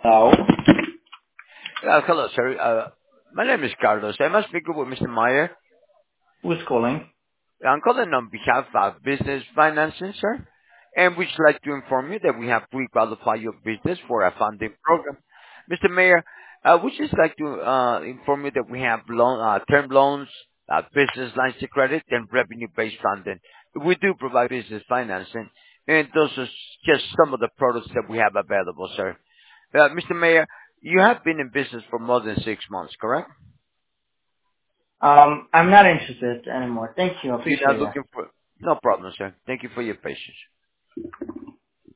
Hello. Hello, sir. My name is Carlos. I must speak with Mr. Meyer. Who's calling? I'm calling on behalf of Business Financing, sir, and we'd like to inform you that we have pre-qualified your business for a funding program. Mr. Mayor, we'd just like to inform you that we have term loans, business lines of credit, and revenue-based funding. We do provide business financing, and those are just some of the products that we have available, sir. Mr. Mayor, you have been in business for more than 6 months, correct? I'm not interested anymore. Thank you. You're Appreciate not it. looking for... No problem, sir. Thank you for your patience.